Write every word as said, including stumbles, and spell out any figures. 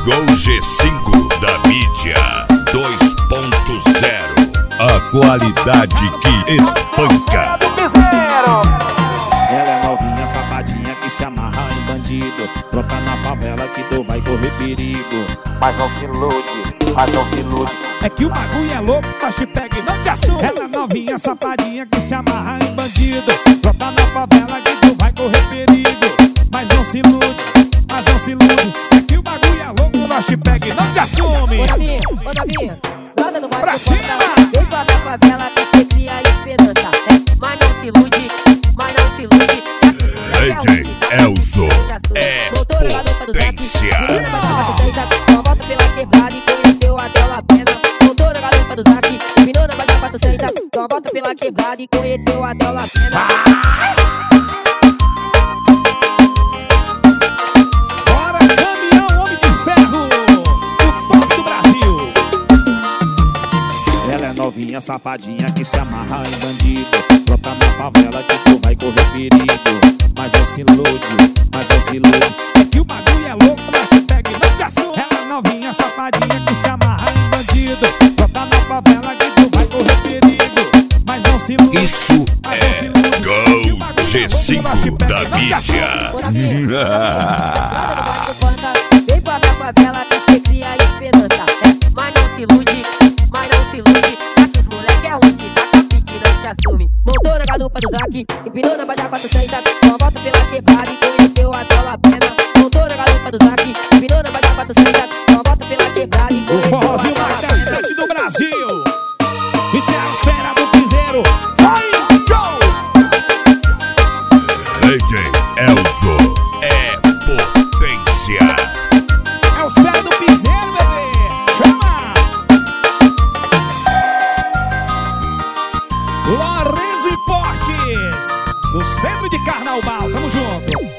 Chegou G cinco da mídia dois ponto zero. A qualidade que espanca. Ela é novinha, safadinha que se amarra em bandido. Brota na favela que tu vai correr perigo. Mas não se ilude, mas não se ilude. É que o bagulho é louco, nós te pega e não te assume. Ela é novinha, safadinha que se amarra em bandido. Brota na favela que tu vai correr perigo. Mas não se ilude, mas não se ilude. É que o bagulho é louco, nós te pega e não te assume. Ô novinha, ô novinha, roda no baile Pra do cima! Porta. Vem pra minha favela que você cria esperança. É, mas não se ilude, mas não se ilude. D J Elzo é potência. Só volta pela quebrada e conheceu a Dela Pena. Voltou na garupa do Zac, terminou na baixa quatrocentos. Só volta pela quebrada e conheceu a Dela Pena. Bora, caminhão, homem de ferro, o top do Brasil. Ela é novinha, safadinha que se amarra em bandido. Brota na favela que tu vai correr perigo. Mas não se ilude, mas não se ilude. É que o bagulho é louco, nós te pega e não te assume. Ela é novinha, safadinha que se amarra em bandido. Brota na favela que tu vai correr perigo. Mas não se ilude, Isso mas não se é ilude. Gol G cinco da mídia. Ô novinha, roda no baile do Porta. Vem pra minha favela que você cria esperança. É, mas não se ilude, mas não se ilude. Já que os moleque é ruim, te dá capique, não te assume. Montou na garupa do Zac, empinou na baixa quatrocentos. Só volta pela quebrada e conheceu a Dela Pena. Montou na garupa do Zac, empinou na baixa quatrocentos. Só volta pela quebrada e O conheceu a forrozinho Dela mais Pena. dançante do Brasil. Isso é a esfera do piseiro. Vai, Joe! D J Elzo é potência. É a esfera do piseiro, bebê. Chama! Lorenzo e Portes, no centro de Carnaubal. Tamo junto.